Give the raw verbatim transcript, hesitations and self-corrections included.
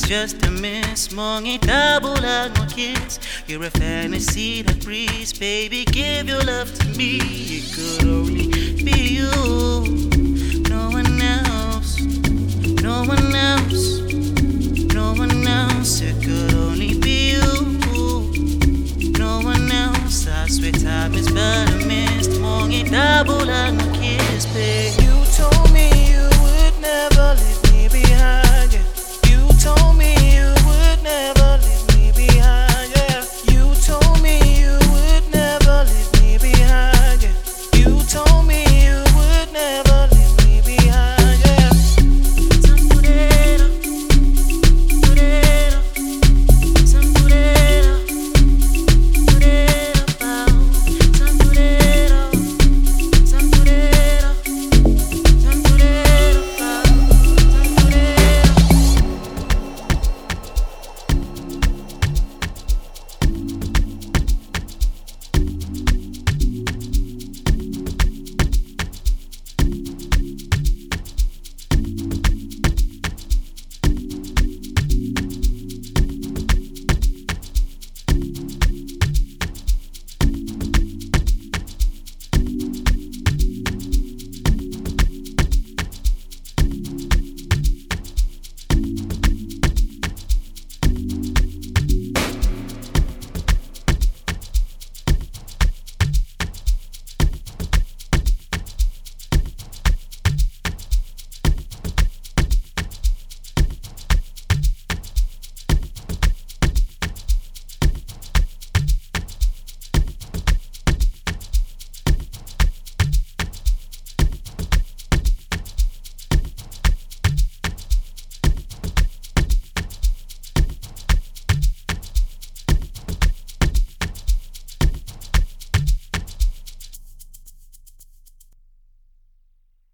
just a miss. Mongi tabula no kiss. You're a fantasy that breeze. Baby, give your love to me. It could only be you. No one else. No one else. No one else. It could only be you. No one else. I swear time is but a mist. Mongi tabula no kiss, baby.